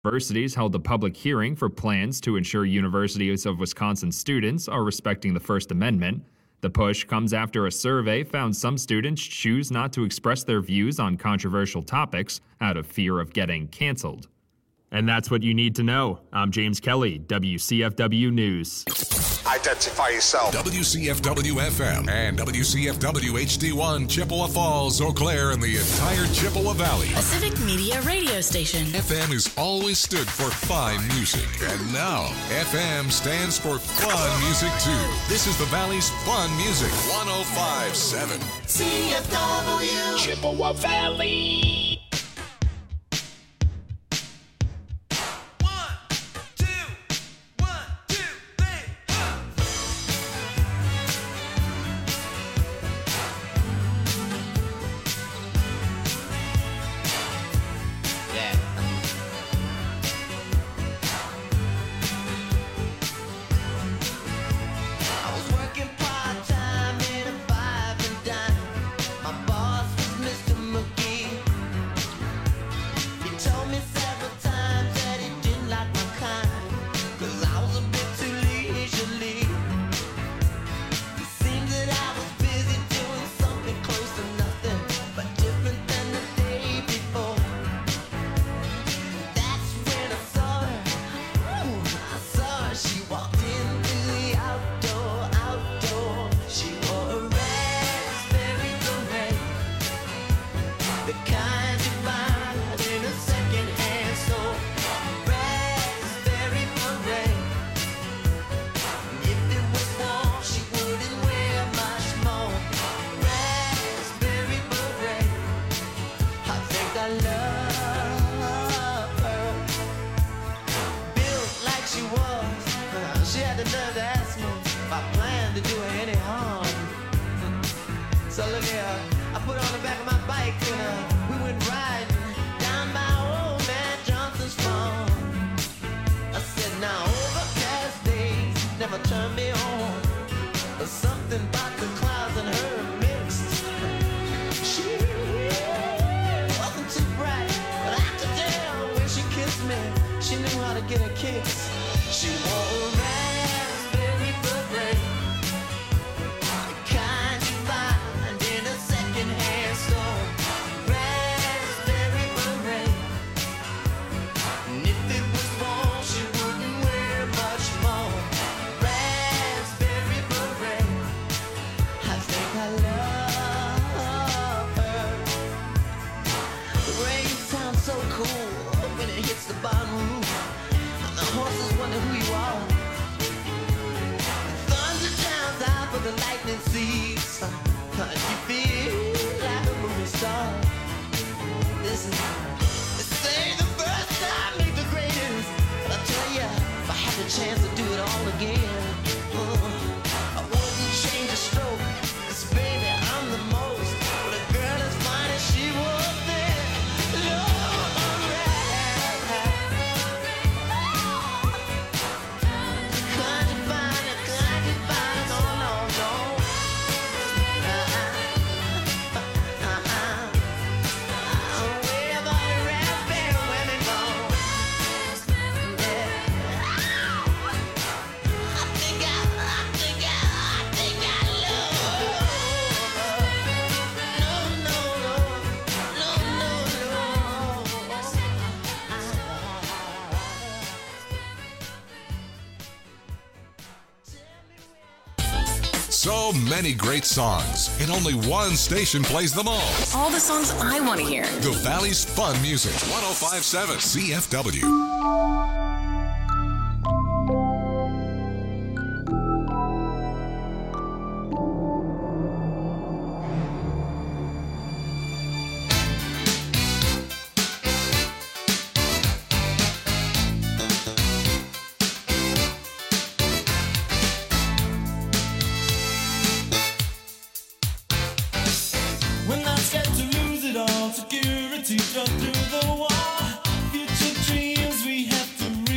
Universities held a public hearing for plans to ensure Universities of Wisconsin students are respecting the First Amendment. The push comes after a survey found some students choose not to express their views on controversial topics out of fear of getting canceled. And that's what you need to know. I'm James Kelly, WCFW News. Identify yourself. WCFW-FM and WCFW-HD1, Chippewa Falls, Eau Claire, and the entire Chippewa Valley. A civic media radio station. FM has always stood for fine music. And now, FM stands for fun music, too. This is the Valley's fun music. 105.7. CFW. Chippewa Valley. So many great songs, and only one station plays them all. All the songs I want to hear. The Valley's fun music. 105.7 CFW. Security drove through the wall. Future dreams we have to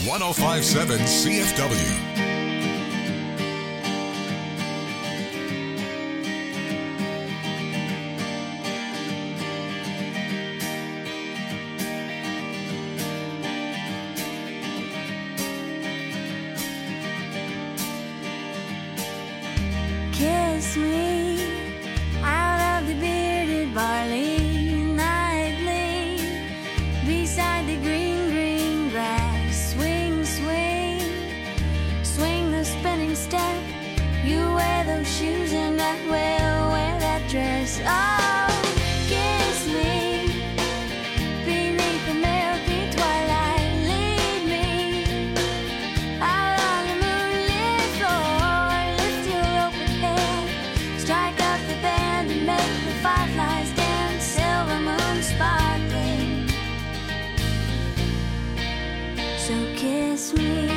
1057 CFW. Kiss me out of the bearded barley nightly, beside the green, green grass. Swing, swing, swing the spinning step. You wear those shoes and I will wear that dress. Oh, kiss me beneath the milky twilight. Lead me out on the moonlit floor. Lift your open head, strike up the band and make the fireflies dance. Silver moon sparkling, so kiss me.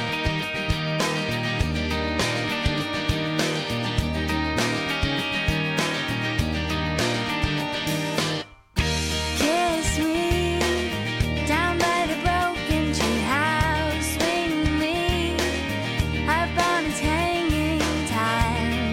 Kiss me down by the broken tree house. Swing me up on its hanging time.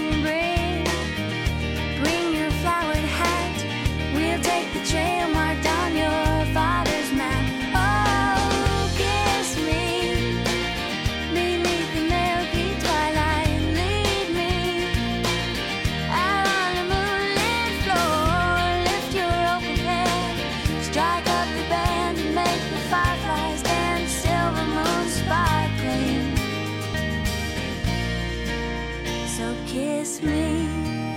Bring your flowered hat. We'll take the trail marked on your father's map. Oh, kiss me beneath the milky twilight. Lead me out on the moonlit floor. Lift your open head, strike up the band and make the fireflies dance. Silver moon sparkling, so kiss me.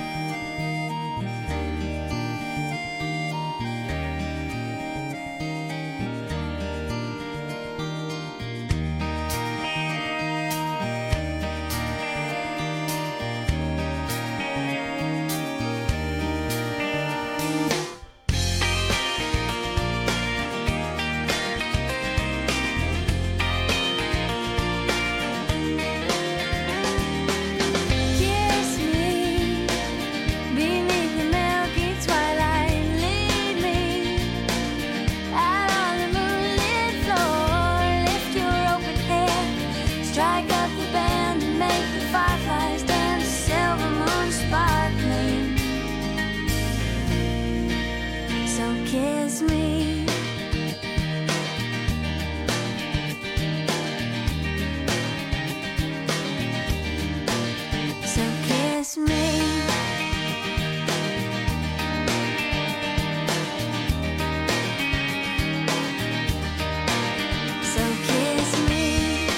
Kiss me beneath the milky twilight. Lead me out on the moonlit floor. Lift your open head, strike up the band and make the fireflies dance. Silver moon sparkling, so kiss me. So kiss me. So kiss me.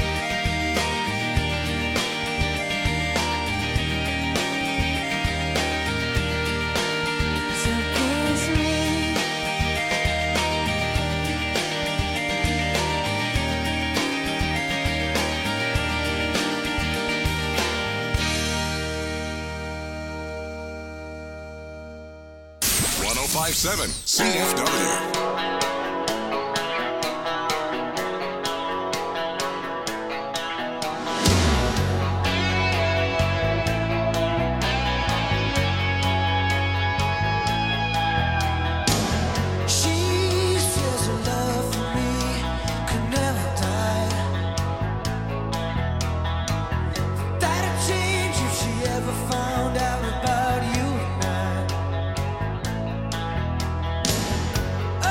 So kiss me. 1057 CFW. She says her love for me could never die. That'd change if she ever found out about you and I.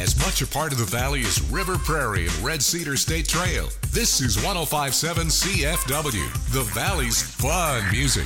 as much a part of the valley as River Prairie and Red Cedar State Trail. This is 105.7 CFW, the Valley's fun music.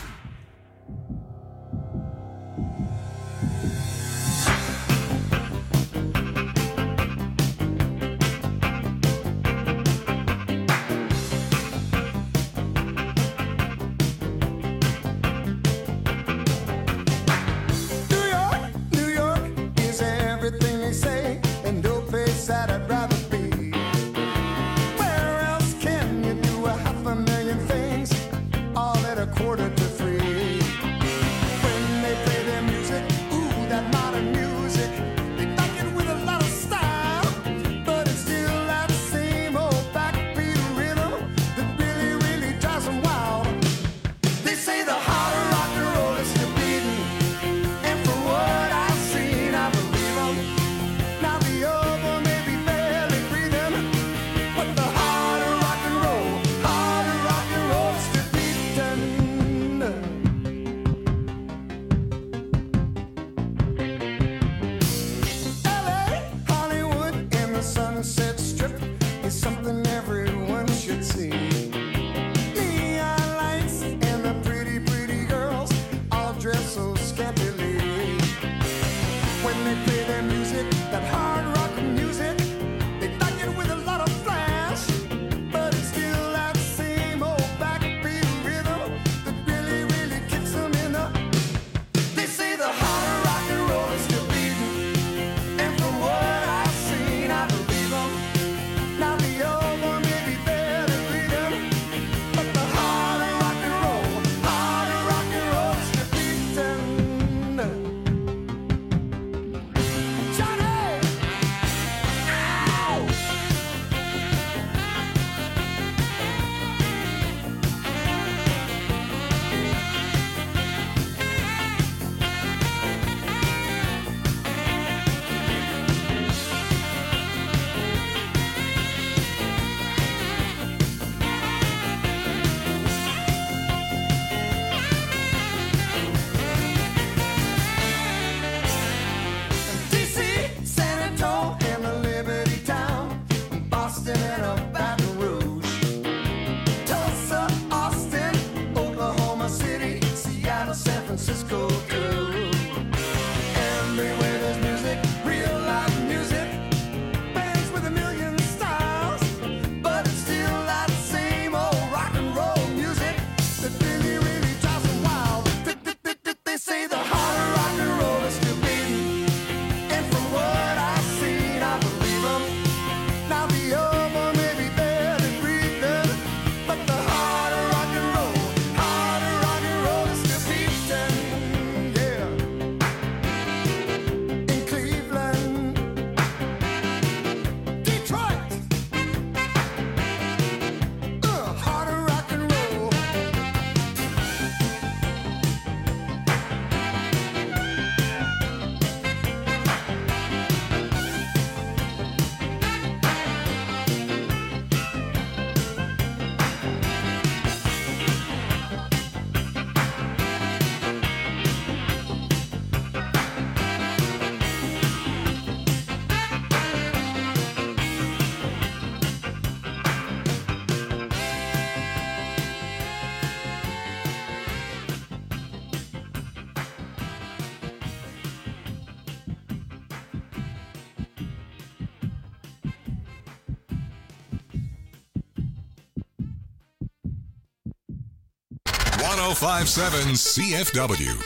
.5.7 CFW.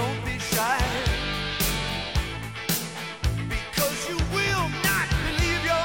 Because you will not believe your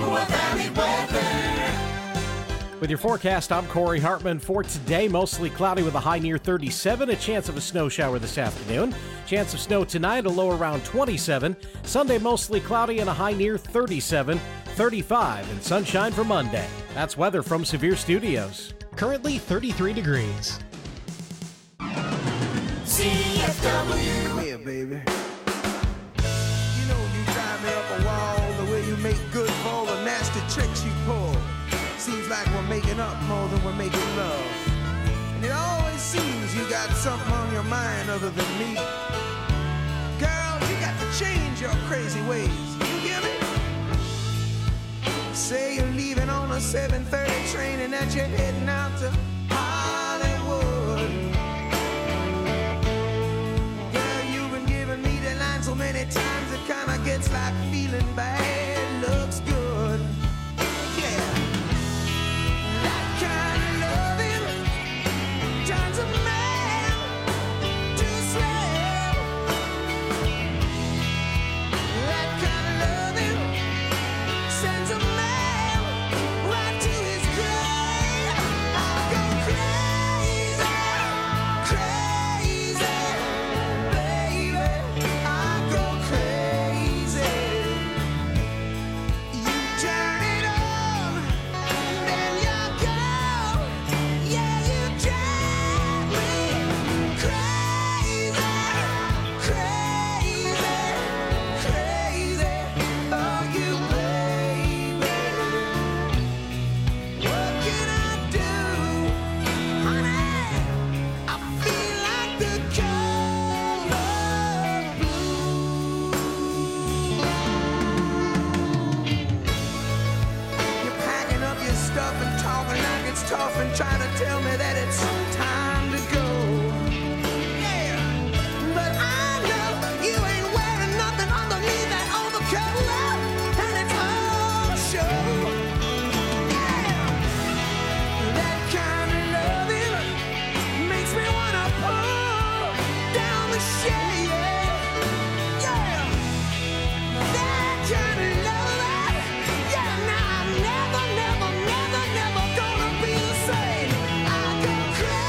Chippewa Valley weather. With your forecast, I'm Corey Hartman. For today, mostly cloudy with a high near 37, a chance of a snow shower this afternoon. Chance of snow tonight, a low around 27. Sunday, mostly cloudy and a high near 37, 35, and sunshine for Monday. That's weather from Severe Studios. Currently 33 degrees. CFW. Yeah, baby. You know you drive me up a wall the way you make good for all the nasty tricks you pull. Seems like we're making up more than we're making love. And it always seems you got something on your mind other than me. Girl, you got to change your crazy ways. You hear me? Say you're leaving on a 7:30 train and that you're heading out to Hollywood. Girl, you've been giving me the line so many times it kinda gets like feeling bad looks good. Yeah. That kind of loving turns a man to slave. That kind of loving sends a man right to his grave. I go crazy, crazy, baby. I go crazy. You turn it on, then you go. Yeah, you drive me crazy, crazy, crazy. Oh, you baby. What can I do, honey? I feel like the color blue. You're packing up your stuff and talking like it's tough and trying to tell me that it's time to go. Yeah, but I know you ain't wearing nothing underneath that overcoat, and it's all show. Yeah, that kind of loving makes me wanna pull down the shade. Yeah, that kind of loving. Yeah, now I'm never, never, never, never gonna be the same. I go crazy.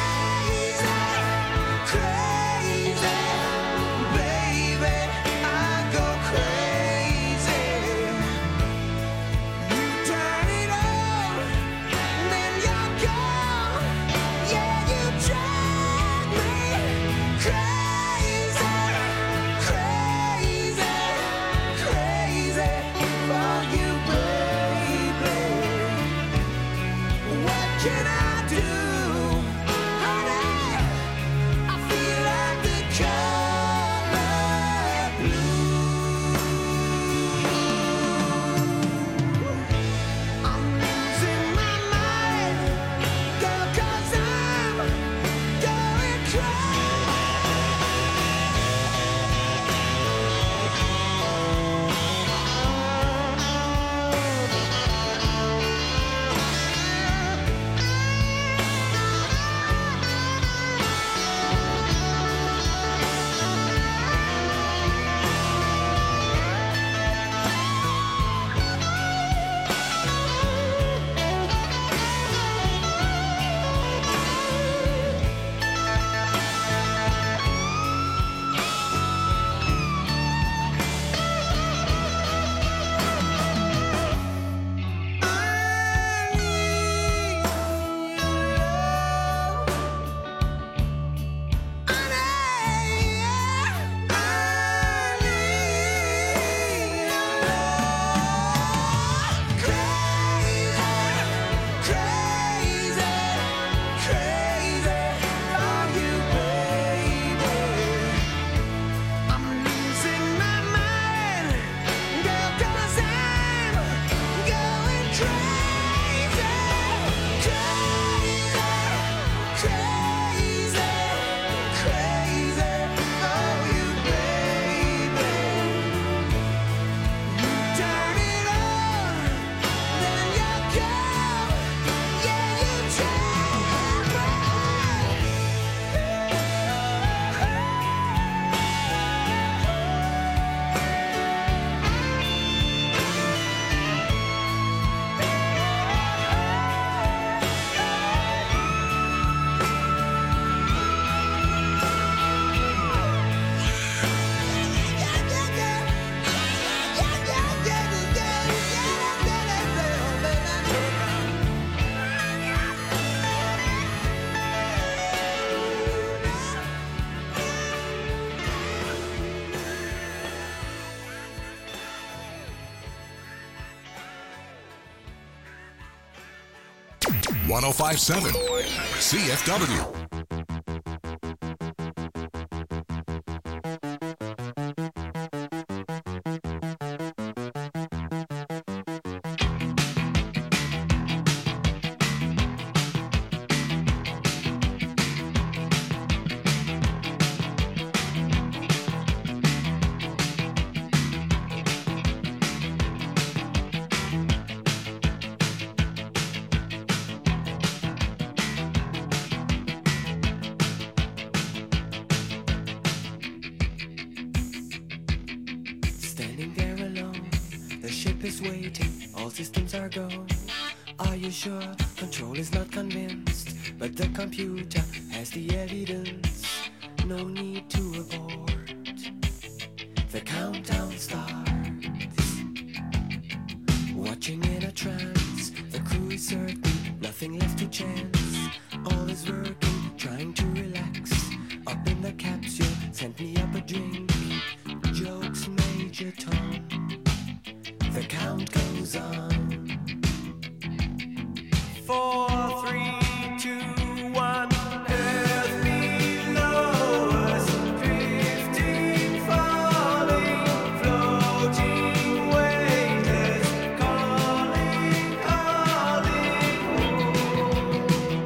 1057 CFW. Standing there alone, the ship is waiting, all systems are go. Are you sure? Control is not convinced, but the computer has the evidence. No need to abort. The countdown starts. Watching in a trance, the crew is certain, nothing left to chance. All is working, trying to relax. Up in the capsule, sent me up a drink. Jokes, Major Tom. The count goes on. 4, 3, 2, 1. Earth below us, drifting, falling, floating, weightless, calling, calling home.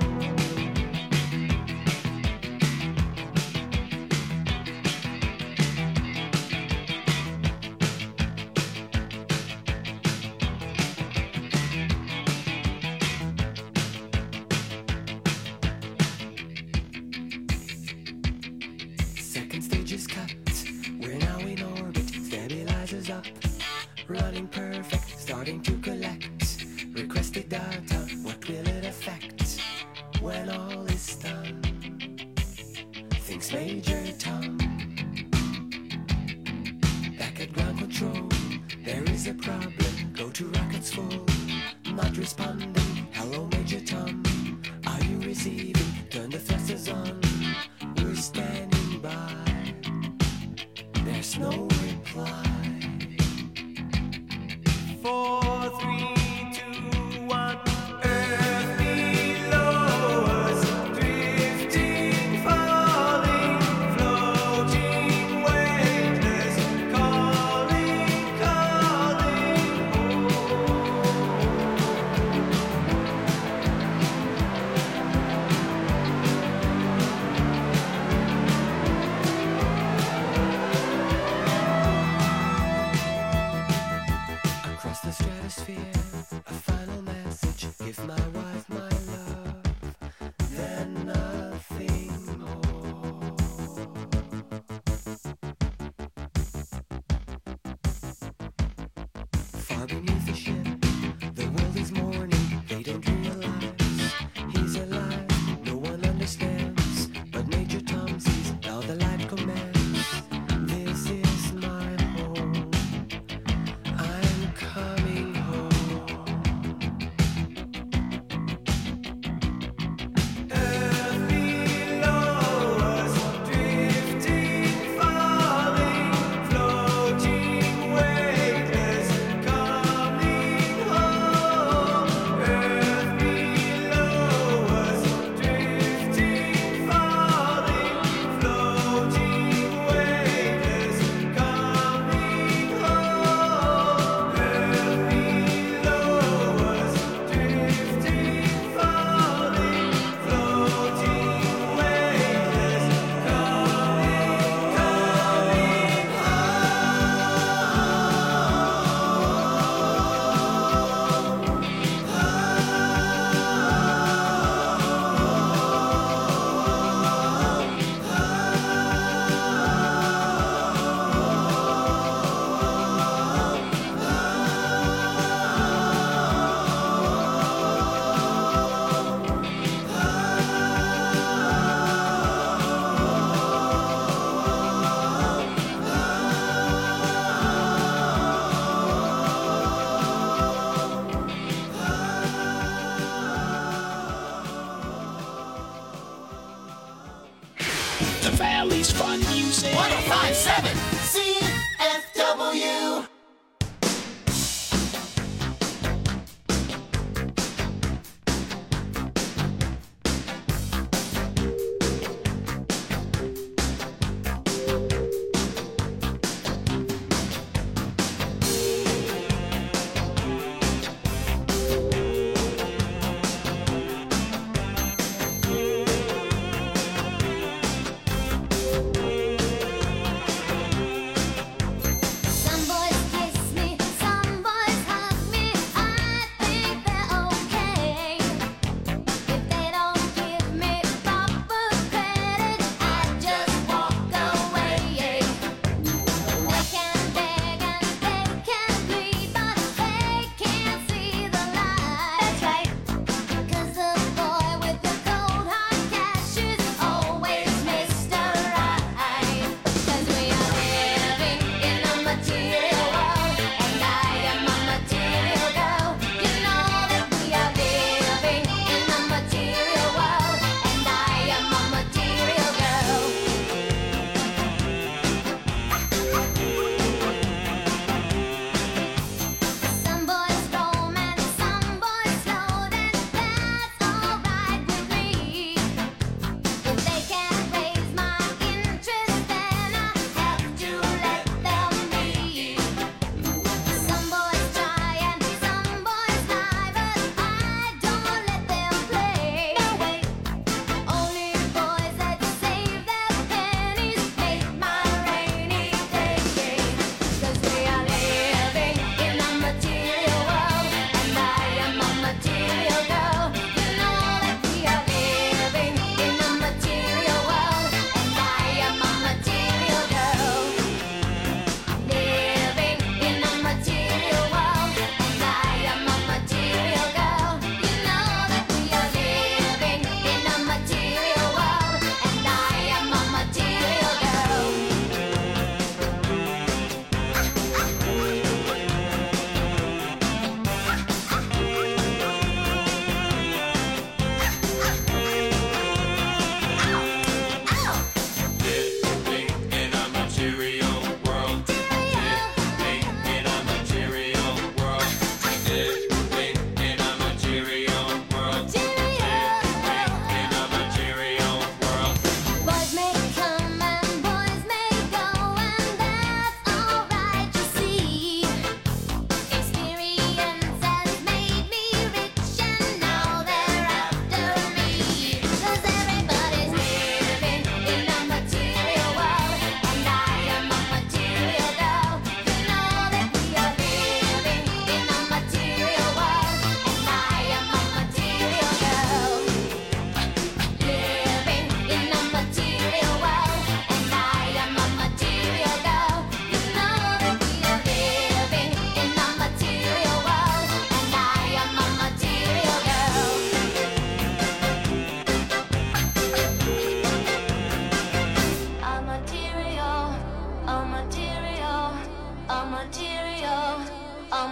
Second stage is cut. We're now in orbit. Stabilizers up. Running perfect. Starting to collect. Requested data. What will it affect when all is done? Thinks Major Tom. Back at ground control. There is a problem. Go to rockets full. Not responding. Hello, Major Tom. Are you receiving? Turn the thrusters on. We're standing by. There's no reply. 4, 3, 2, 1. Earth below us, drifting, falling, floating, weightless, calling, calling home. Across the stratosphere, a final message. Give my wife my love, then nothing more. Far beneath the ship, the world is mourning. They don't realize he's alive. No one understands, but Major Tom sees now the light commands. This is my home. I'm coming home. Earth below us, drifting, falling, floating, weightless, coming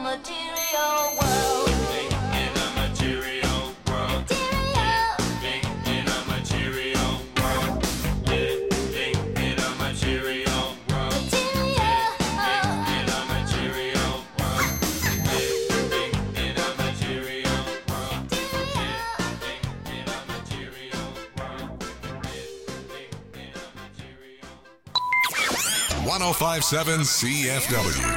material world. In a material world. Living in a material world. Living in a material world. Living in a material world. Living in a material world. Living in a material world. Living in a material. 1057 CFW.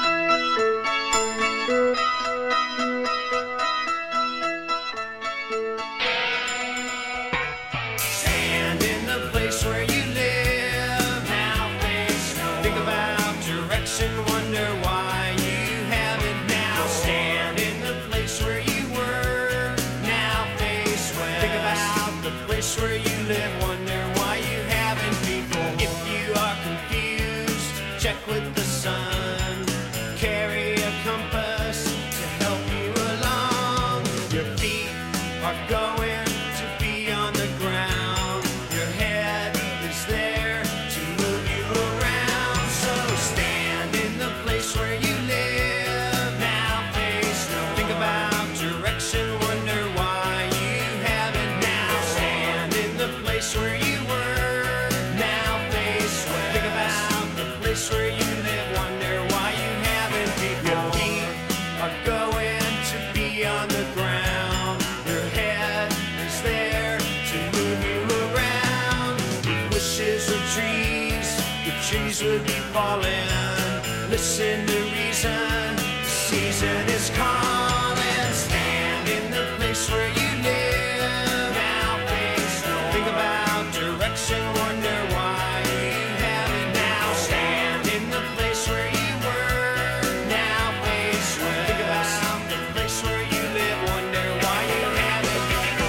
Stand in the place where you live. Now face no. Think about direction. Wonder why you haven't now. Stand in the place where you were. Now face when. Think about the place where you live. Wonder why you haven't before. If you are confused, check with the sun. Carry a compass to help you along. Your feet are going to be on the ground. Your head is there to move you around. So stand in the place where you live. Now face no. Think about direction. Wonder why you haven't now. Stand in the place where you were. Now face where. Think about the place where you live. Wonder why you haven't before. Your feet are going to be on the ground. Your head is there to move you around. If wishes were trees, the trees would be falling. Listen to reason, the season is calling. Stand in the place where you live. Now face no. Think about direction. Wonder why you haven't now. Stand in the place where you were. Now face where. Think about the place where you live. Wonder why you haven't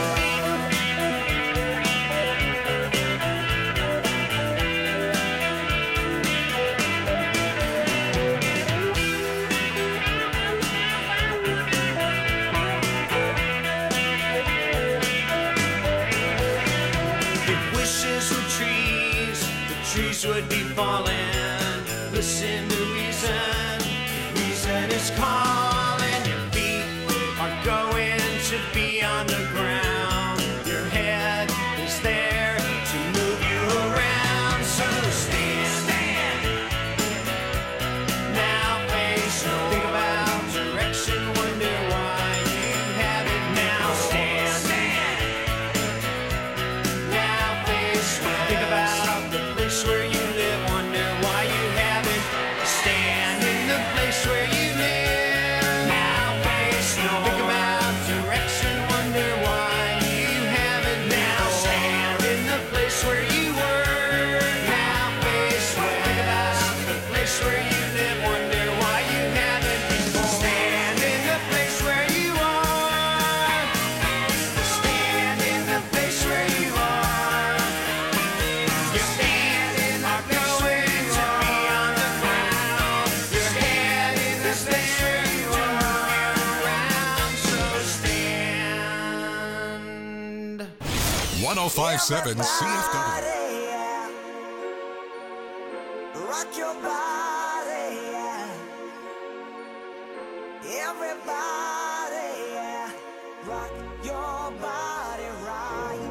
If wishes were trees, the trees would be falling. Listen to reason, reason is calling. Your feet are going to be on the ground. Your head is there to move you around. So stand. Now face no. Think about direction. Wonder why you haven't now. Stand. Now face where. Think about the place where you live. Wonder why you haven't. Stand in the place where you live. Now face no. Think about direction. Wonder why you haven't now. Stand in the place where you were. Now face where. Think about the place where you live. Wonder why you haven't before. Stand in the place where you are. Stand in the place where you are. Your feet are going to be on the ground. Your head is there to move you around. So stand. 1057 CFW. Rock your body, yeah. Everybody, yeah. Rock your body right.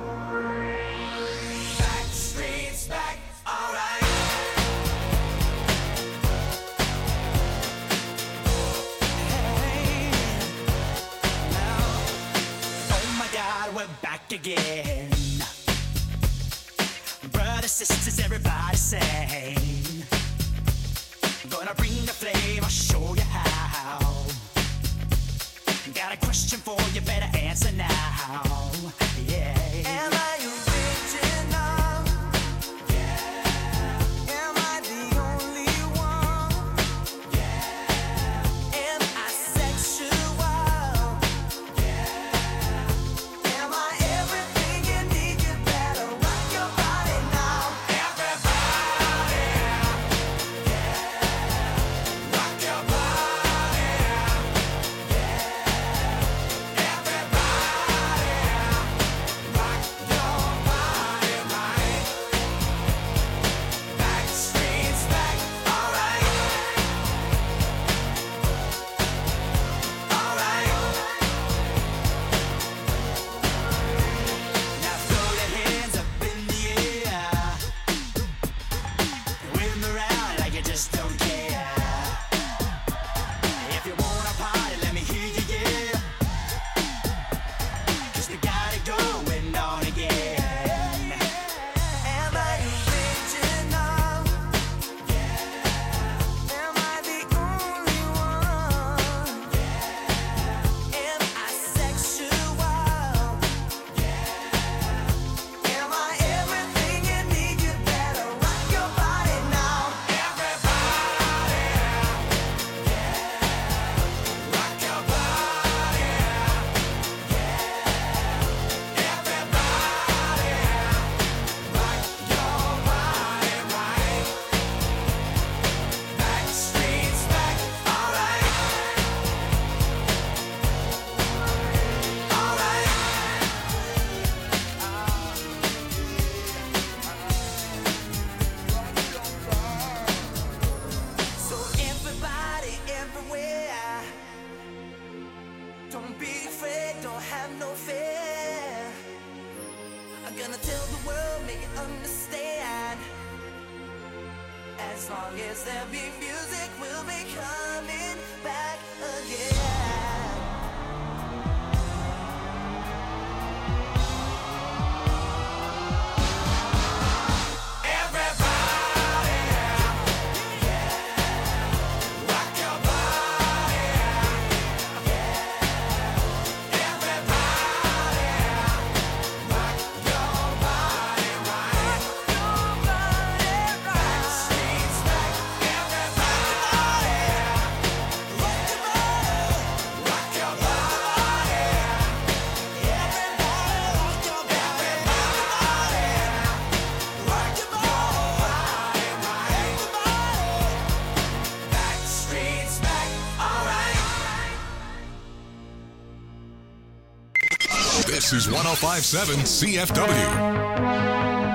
Back streets back, alright. Hey, now, oh my God, we're back again. Brothers, sisters, everybody sing. Gonna bring the flame, I'll show you how. Got a question for you, better answer now. Yeah. Am I original? Yeah. Am I the only one? Yeah. Am I sexual? Yeah. Am I everything you need? You better rock your body now. Everybody. Yeah. Rock your body. Yeah. Everybody. This is 105.7 CFW.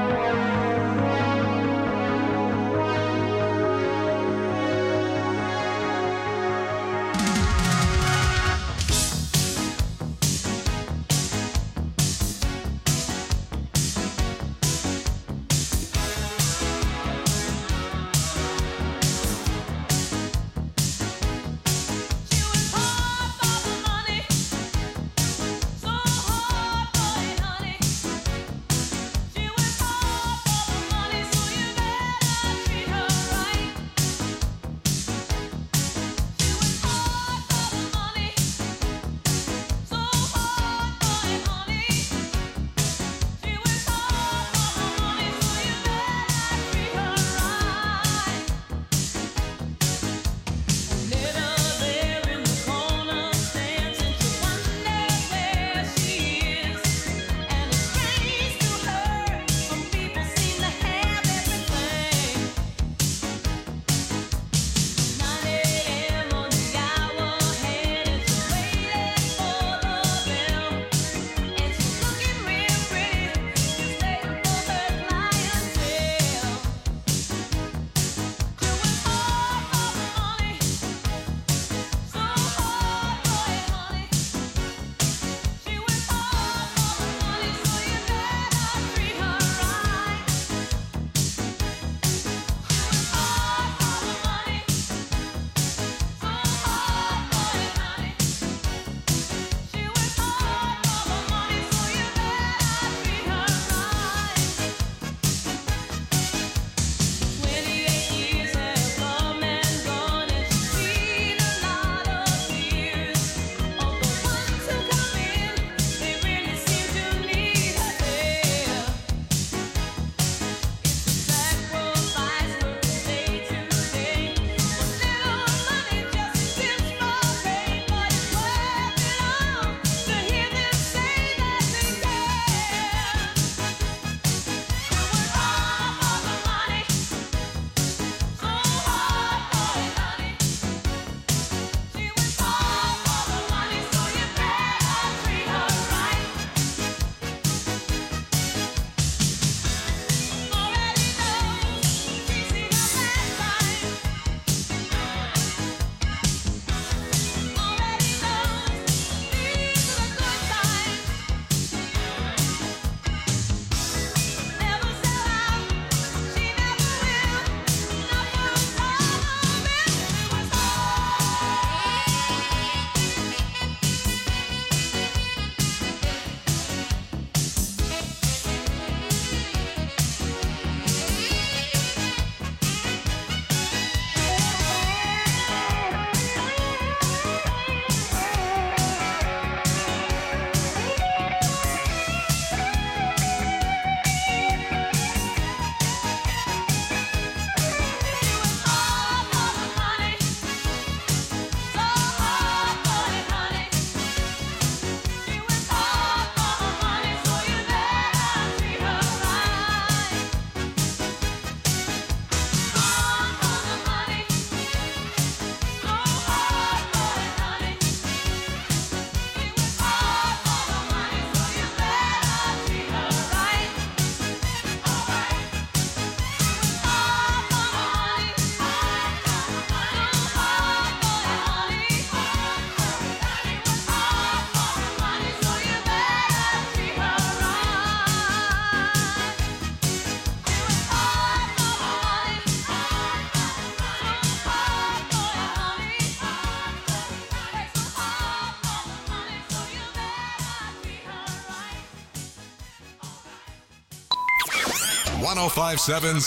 .105.7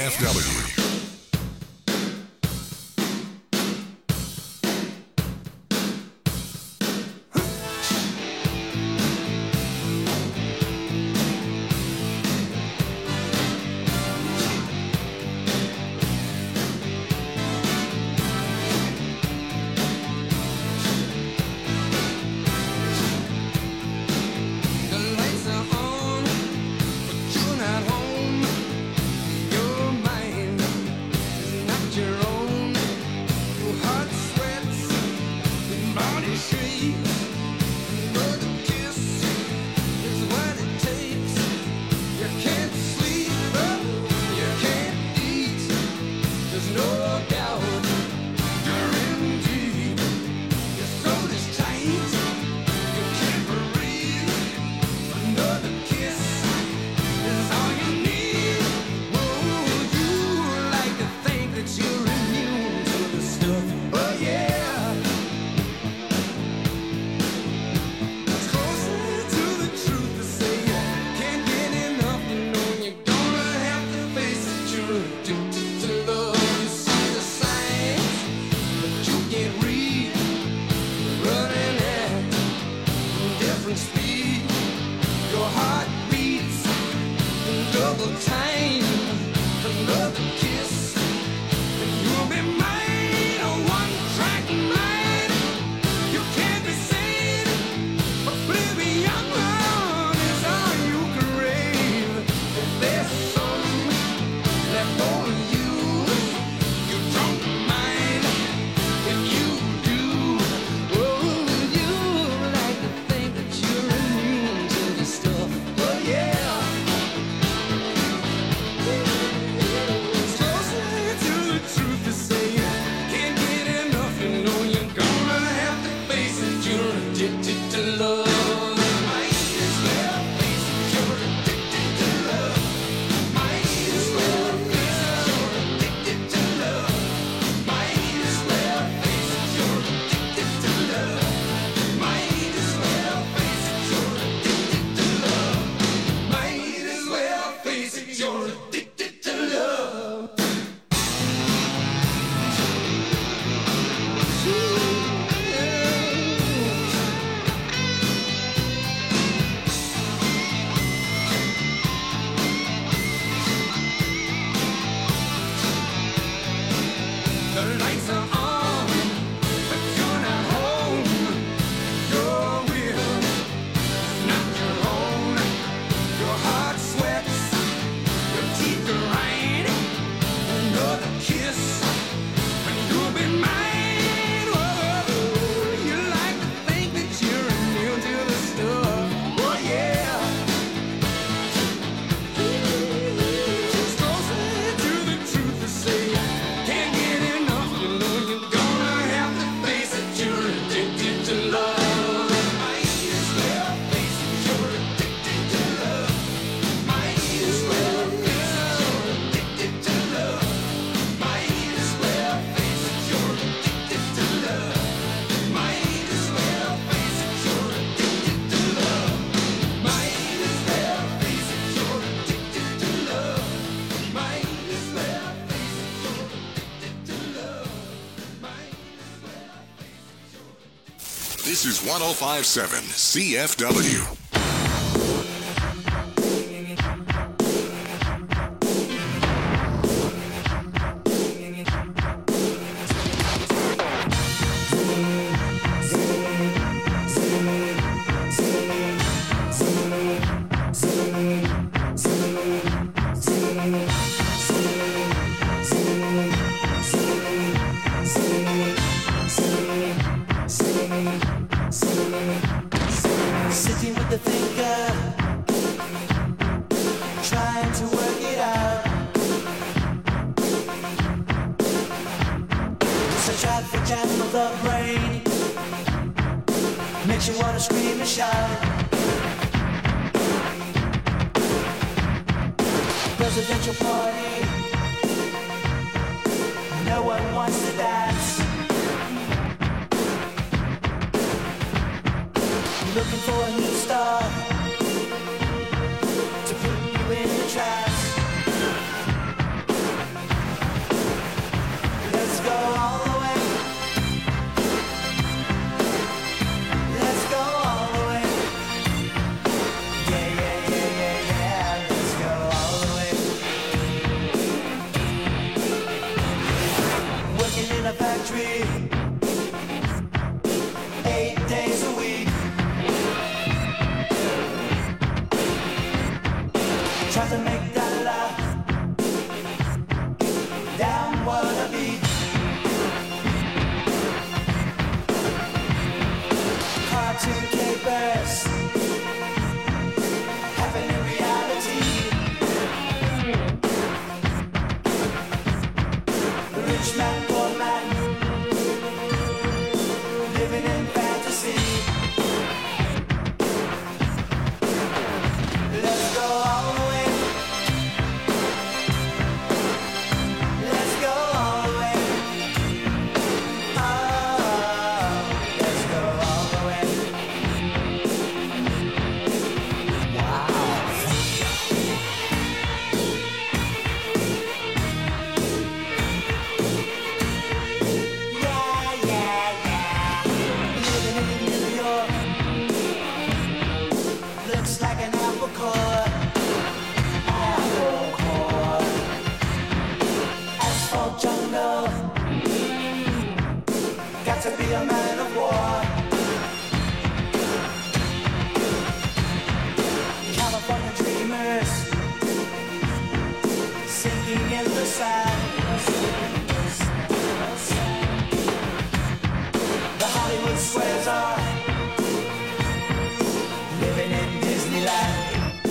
CFW. Lights are on, but you're not home. Your mind This is 105.7 CFW. Sitting with the thinker, trying to work it out. Such a jam of the brain makes you want to scream and shout. Presidential party, no one wants to dance. Looking for a new star to put you in a trance. Let's go all the way. Let's go all the way. Yeah, yeah, yeah, yeah, yeah. Let's go all the way. Working in a factory 8 days a week. Try to make that laugh downward a beat. Cartoon capers happen in reality. Rich man, poor man, living in fantasy. Let's go all the way. Got to be a man of war. California dreamers sinking in the sand. The Hollywood squares are living in Disneyland.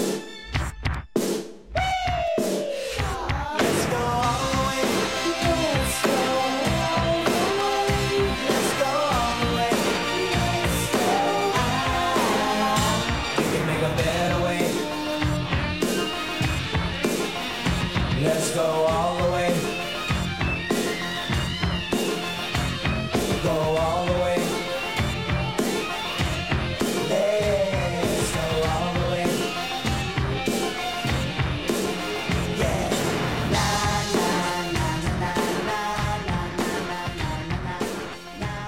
Let's go all the way. Go all the way. Let's go all the way. Yeah. Na na na na na na na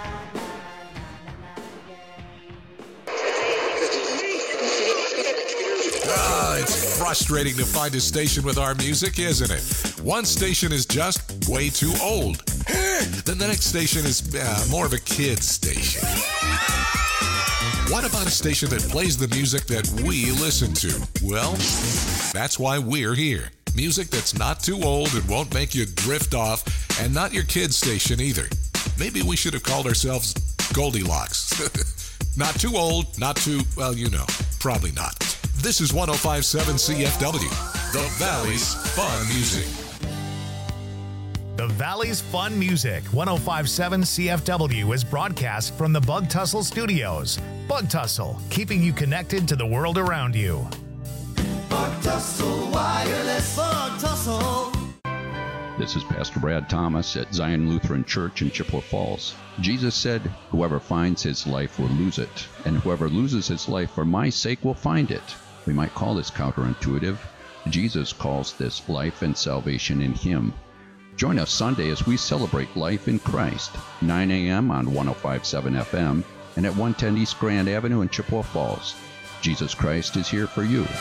Ah, it's frustrating to find a station with our music, isn't it? One station is just way too old. Then the next station is more of a kid's station. What about a station that plays the music that we listen to? Well, that's why we're here. Music that's not too old and won't make you drift off, and not your kid's station either. Maybe we should have called ourselves Goldilocks. Not too old, not too, well, you know, probably not. This is 105.7 CFW, the Valley's Fun Music. The Valley's Fun Music, 105.7 CFW, is broadcast from the Bug Tussle Studios. Bug Tussle, keeping you connected to the world around you. Bug Tussle Wireless. Bug Tussle. This is Pastor Brad Thomas at Zion Lutheran Church in Chippewa Falls. Jesus said, "Whoever finds his life will lose it, and whoever loses his life for my sake will find it." We might call this counterintuitive. Jesus calls this life and salvation in him. Join us Sunday as we celebrate life in Christ, 9 a.m. on 105.7 FM, and at 110 East Grand Avenue in Chippewa Falls. Jesus Christ is here for you.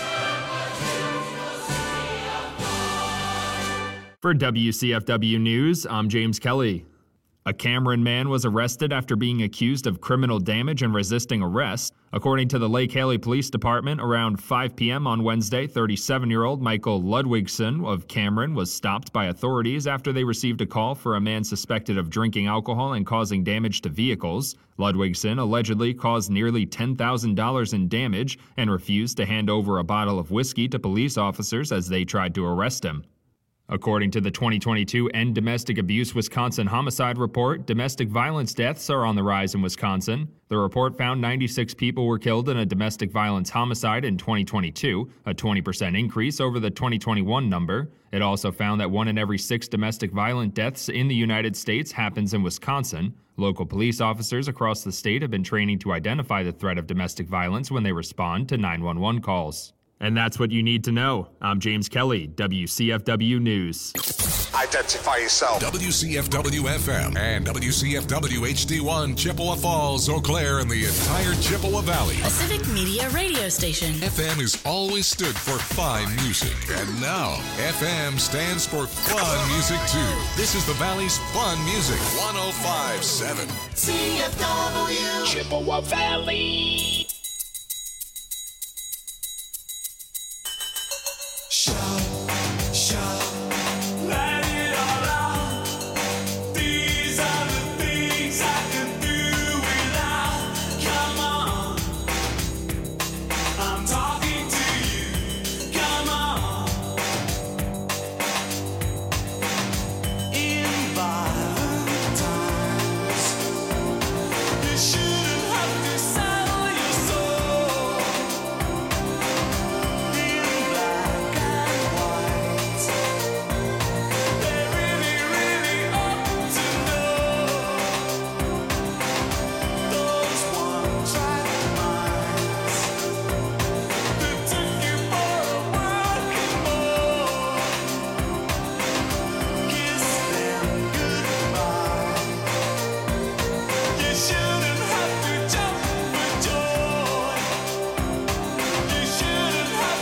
For WCFW News, I'm James Kelly. A Cameron man was arrested after being accused of criminal damage and resisting arrest. According to the Lake Haley Police Department, around 5 p.m. on Wednesday, 37-year-old Michael Ludwigson of Cameron was stopped by authorities after they received a call for a man suspected of drinking alcohol and causing damage to vehicles. Ludwigson allegedly caused nearly $10,000 in damage and refused to hand over a bottle of whiskey to police officers as they tried to arrest him. According to the 2022 End Domestic Abuse Wisconsin Homicide Report, domestic violence deaths are on the rise in Wisconsin. The report found 96 people were killed in a domestic violence homicide in 2022, a 20% increase over the 2021 number. It also found that 1 in every 6 domestic violent deaths in the United States happens in Wisconsin. Local police officers across the state have been training to identify the threat of domestic violence when they respond to 911 calls. And that's what you need to know. I'm James Kelly, WCFW News. Identify yourself. WCFW-FM and WCFW-HD1, Chippewa Falls, Eau Claire, and the entire Chippewa Valley. A Civic Media radio station. FM has always stood for fine music, and now FM stands for fun music too. This is the Valley's fun music, 105.7 CFW Chippewa Valley.